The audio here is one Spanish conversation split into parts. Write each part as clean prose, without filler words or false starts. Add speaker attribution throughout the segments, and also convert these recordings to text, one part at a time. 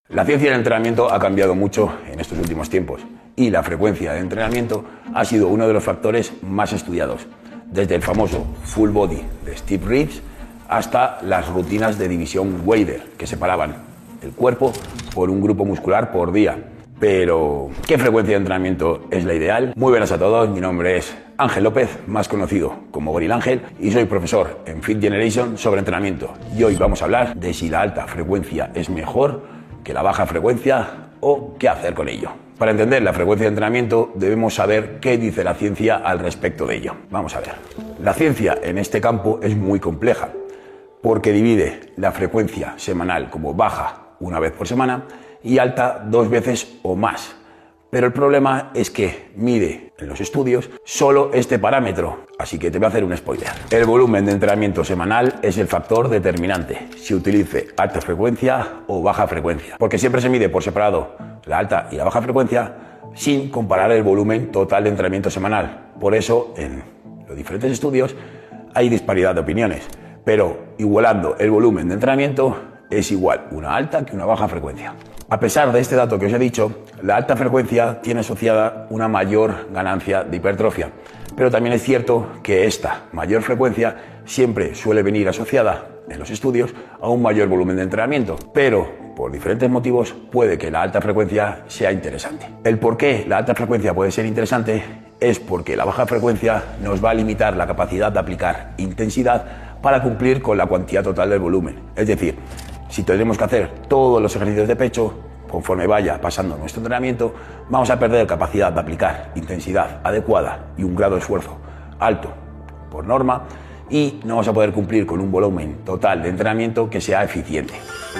Speaker 1: La ciencia del entrenamiento ha cambiado mucho en estos últimos tiempos y la frecuencia de entrenamiento ha sido uno de los factores más estudiados, desde el famoso full body de Steve Reeves hasta las rutinas de división Wader, que separaban el cuerpo por un grupo muscular por día. Pero, ¿qué frecuencia de entrenamiento es la ideal? Muy buenas a todos, mi nombre es Ángel López, más conocido como Goril Ángel, y soy profesor en Fit Generation sobre entrenamiento. Y hoy vamos a hablar de si la alta frecuencia es mejor que la baja frecuencia o qué hacer con ello. Para entender la frecuencia de entrenamiento debemos saber qué dice la ciencia al respecto de ello. Vamos a ver. La ciencia en este campo es muy compleja porque divide la frecuencia semanal como baja una vez por semana y alta 2 veces o más. Pero el problema es que mide en los estudios solo este parámetro, así que te voy a hacer un spoiler. El volumen de entrenamiento semanal es el factor determinante, si utilice alta frecuencia o baja frecuencia, porque siempre se mide por separado la alta y la baja frecuencia sin comparar el volumen total de entrenamiento semanal. Por eso en los diferentes estudios hay disparidad de opiniones, pero igualando el volumen de entrenamiento es igual una alta que una baja frecuencia. A pesar de este dato que os he dicho, la alta frecuencia tiene asociada una mayor ganancia de hipertrofia, pero también es cierto que esta mayor frecuencia siempre suele venir asociada en los estudios a un mayor volumen de entrenamiento, pero por diferentes motivos puede que la alta frecuencia sea interesante. El por qué la alta frecuencia puede ser interesante es porque la baja frecuencia nos va a limitar la capacidad de aplicar intensidad para cumplir con la cuantía total del volumen. Es decir, si tenemos que hacer todos los ejercicios de pecho, conforme vaya pasando nuestro entrenamiento, vamos a perder capacidad de aplicar intensidad adecuada y un grado de esfuerzo alto por norma y no vamos a poder cumplir con un volumen total de entrenamiento que sea eficiente.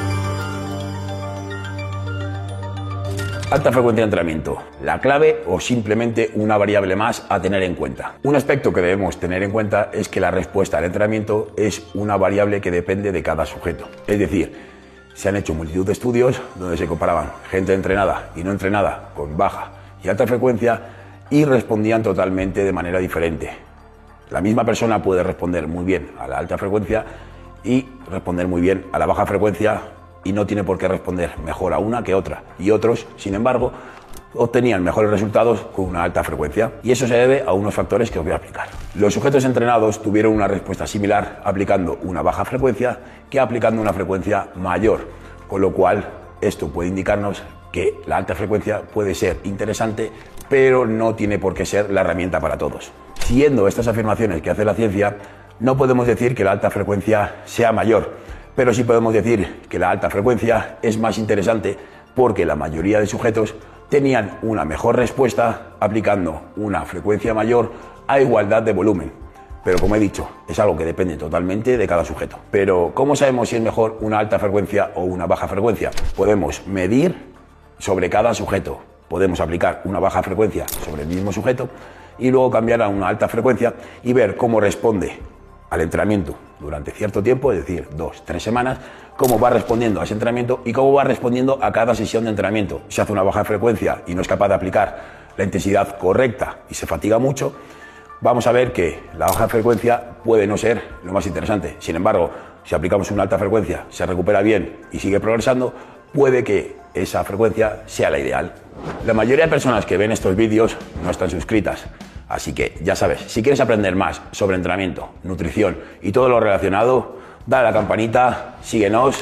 Speaker 1: Alta frecuencia de entrenamiento, ¿la clave o simplemente una variable más a tener en cuenta? Un aspecto que debemos tener en cuenta es que la respuesta al entrenamiento es una variable que depende de cada sujeto. Es decir, se han hecho multitud de estudios donde se comparaban gente entrenada y no entrenada con baja y alta frecuencia y respondían totalmente de manera diferente. La misma persona puede responder muy bien a la alta frecuencia y responder muy bien a la baja frecuencia y no tiene por qué responder mejor a una que otra. Y otros, sin embargo, obtenían mejores resultados con una alta frecuencia. Y eso se debe a unos factores que os voy a explicar. Los sujetos entrenados tuvieron una respuesta similar aplicando una baja frecuencia que aplicando una frecuencia mayor, con lo cual esto puede indicarnos que la alta frecuencia puede ser interesante, pero no tiene por qué ser la herramienta para todos. Siguiendo estas afirmaciones que hace la ciencia, no podemos decir que la alta frecuencia sea mayor, pero sí podemos decir que la alta frecuencia es más interesante porque la mayoría de sujetos tenían una mejor respuesta aplicando una frecuencia mayor a igualdad de volumen. Pero como he dicho, es algo que depende totalmente de cada sujeto. Pero ¿cómo sabemos si es mejor una alta frecuencia o una baja frecuencia? Podemos medir sobre cada sujeto. Podemos aplicar una baja frecuencia sobre el mismo sujeto y luego cambiar a una alta frecuencia y ver cómo responde al entrenamiento durante cierto tiempo, es decir, 2-3 semanas, cómo va respondiendo a ese entrenamiento y cómo va respondiendo a cada sesión de entrenamiento. Si hace una baja frecuencia y no es capaz de aplicar la intensidad correcta y se fatiga mucho, vamos a ver que la baja frecuencia puede no ser lo más interesante. Sin embargo, si aplicamos una alta frecuencia, se recupera bien y sigue progresando, puede que esa frecuencia sea la ideal. La mayoría de personas que ven estos vídeos no están suscritas. Así que ya sabes, si quieres aprender más sobre entrenamiento, nutrición y todo lo relacionado, dale a la campanita, síguenos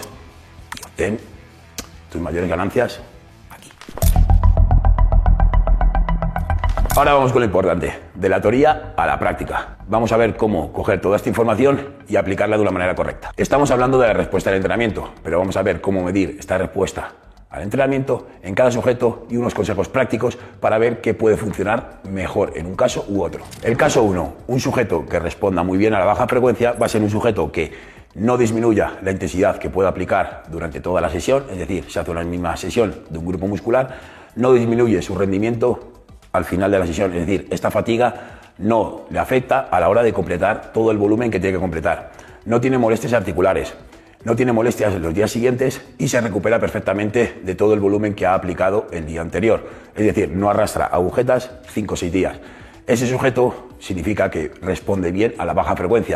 Speaker 1: y obtén tus mayores ganancias aquí. Ahora vamos con lo importante, de la teoría a la práctica. Vamos a ver cómo coger toda esta información y aplicarla de una manera correcta. Estamos hablando de la respuesta al entrenamiento, pero vamos a ver cómo medir esta respuesta al entrenamiento en cada sujeto y unos consejos prácticos para ver qué puede funcionar mejor en un caso u otro. El caso 1, un sujeto que responda muy bien a la baja frecuencia va a ser un sujeto que no disminuya la intensidad que pueda aplicar durante toda la sesión, es decir, se hace una misma sesión de un grupo muscular, no disminuye su rendimiento al final de la sesión, es decir, esta fatiga no le afecta a la hora de completar todo el volumen que tiene que completar, no tiene molestias articulares, no tiene molestias en los días siguientes y se recupera perfectamente de todo el volumen que ha aplicado el día anterior. Es decir, no arrastra agujetas 5 o 6 días. Ese sujeto significa que responde bien a la baja frecuencia,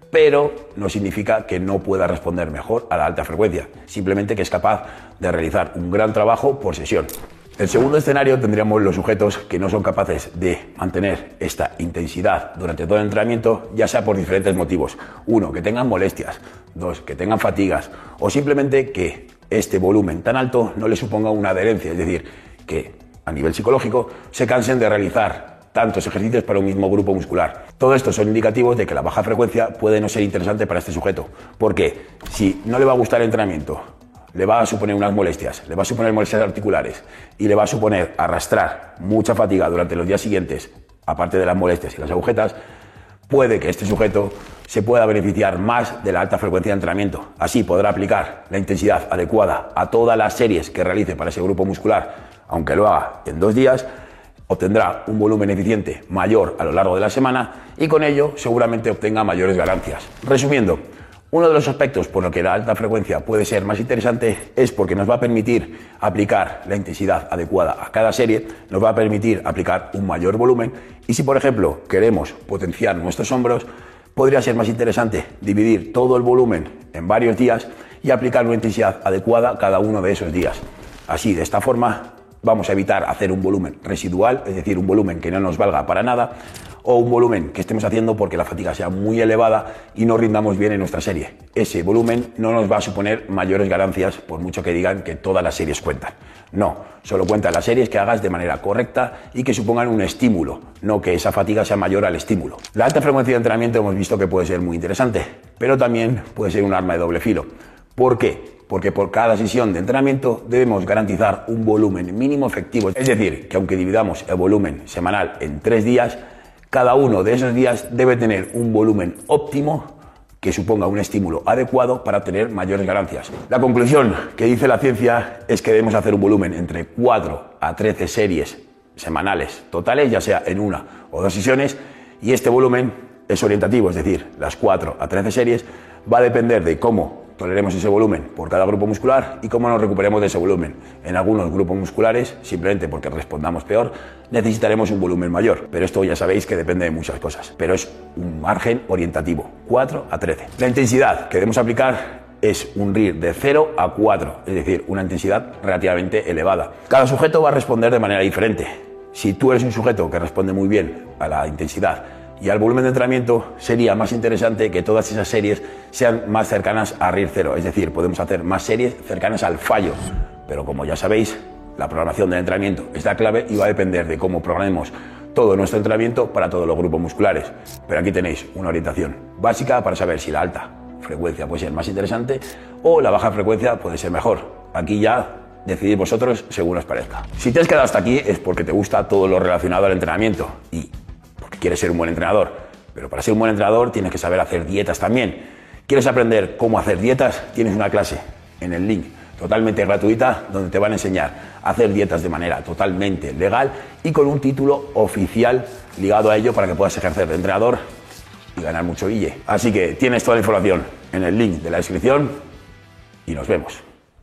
Speaker 1: pero no significa que no pueda responder mejor a la alta frecuencia, simplemente que es capaz de realizar un gran trabajo por sesión. El segundo escenario tendríamos los sujetos que no son capaces de mantener esta intensidad durante todo el entrenamiento, ya sea por diferentes motivos. Uno, que tengan molestias. Dos, que tengan fatigas. O simplemente que este volumen tan alto no les suponga una adherencia, es decir, que a nivel psicológico se cansen de realizar tantos ejercicios para un mismo grupo muscular. Todo esto son indicativos de que la baja frecuencia puede no ser interesante para este sujeto. Porque si no le va a gustar el entrenamiento, le va a suponer unas molestias, le va a suponer molestias articulares y le va a suponer arrastrar mucha fatiga durante los días siguientes, aparte de las molestias y las agujetas, puede que este sujeto se pueda beneficiar más de la alta frecuencia de entrenamiento. Así podrá aplicar la intensidad adecuada a todas las series que realice para ese grupo muscular, aunque lo haga en 2 días, obtendrá un volumen eficiente mayor a lo largo de la semana y con ello seguramente obtenga mayores ganancias. Resumiendo, uno de los aspectos por los que la alta frecuencia puede ser más interesante es porque nos va a permitir aplicar la intensidad adecuada a cada serie, nos va a permitir aplicar un mayor volumen y si por ejemplo queremos potenciar nuestros hombros, podría ser más interesante dividir todo el volumen en varios días y aplicar una intensidad adecuada cada uno de esos días. Así, de esta forma, vamos a evitar hacer un volumen residual, es decir, un volumen que no nos valga para nada, o un volumen que estemos haciendo porque la fatiga sea muy elevada y no rindamos bien en nuestra serie. Ese volumen no nos va a suponer mayores ganancias por mucho que digan que todas las series cuentan. No, solo cuentan las series que hagas de manera correcta y que supongan un estímulo, no que esa fatiga sea mayor al estímulo. La alta frecuencia de entrenamiento hemos visto que puede ser muy interesante, pero también puede ser un arma de doble filo. ¿Por qué? Porque por cada sesión de entrenamiento debemos garantizar un volumen mínimo efectivo. Es decir, que aunque dividamos el volumen semanal en 3 días, cada uno de esos días debe tener un volumen óptimo que suponga un estímulo adecuado para obtener mayores ganancias. La conclusión que dice la ciencia es que debemos hacer un volumen entre 4 a 13 series semanales totales, ya sea en 1 o 2 sesiones, y este volumen es orientativo, es decir, las 4 a 13 series va a depender de cómo toleremos ese volumen por cada grupo muscular y cómo nos recuperemos de ese volumen. En algunos grupos musculares, simplemente porque respondamos peor, necesitaremos un volumen mayor, pero esto ya sabéis que depende de muchas cosas, pero es un margen orientativo, 4 a 13. La intensidad que debemos aplicar es un RIR de 0 a 4, es decir, una intensidad relativamente elevada. Cada sujeto va a responder de manera diferente. Si tú eres un sujeto que responde muy bien a la intensidad y al volumen de entrenamiento, sería más interesante que todas esas series sean más cercanas a RIR 0, es decir, podemos hacer más series cercanas al fallo, pero como ya sabéis, la programación del entrenamiento es la clave y va a depender de cómo programemos todo nuestro entrenamiento para todos los grupos musculares. Pero aquí tenéis una orientación básica para saber si la alta frecuencia puede ser más interesante o la baja frecuencia puede ser mejor. Aquí ya decidid vosotros según os parezca. Si te has quedado hasta aquí es porque te gusta todo lo relacionado al entrenamiento y quieres ser un buen entrenador, pero para ser un buen entrenador tienes que saber hacer dietas también. ¿Quieres aprender cómo hacer dietas? Tienes una clase en el link totalmente gratuita donde te van a enseñar a hacer dietas de manera totalmente legal y con un título oficial ligado a ello para que puedas ejercer de entrenador y ganar mucho guille. Así que tienes toda la información en el link de la descripción y nos vemos.